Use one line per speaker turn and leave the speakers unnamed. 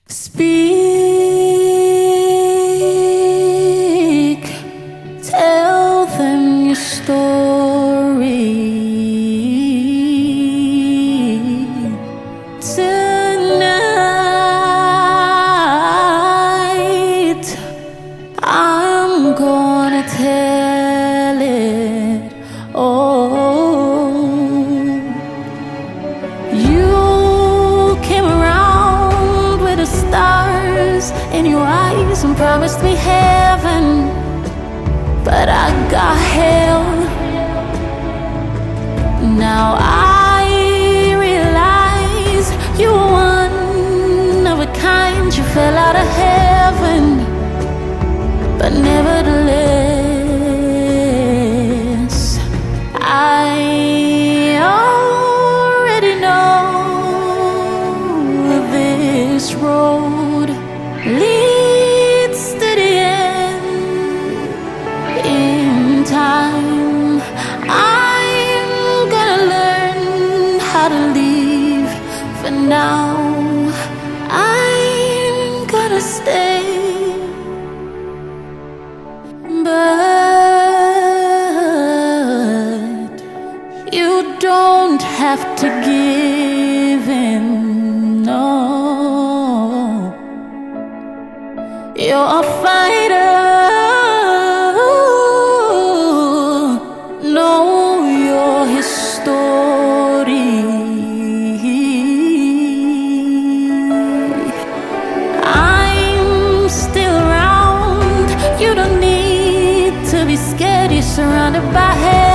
Speak, tell them your story. Tonight, I'm gonna tell it all. You came around with the stars in your eyes and promised me heaven, but I got hell. Now I realize you were one of a kind. You fell out of heaven, but nevertheless, I already know this road leads to the end. In time, I'm gonna learn how to leave. For now, I'm gonna stay. But you don't have to give in, no. You're a fighter, know your history. I'm still around, you don't need to be scared. You're surrounded by hell.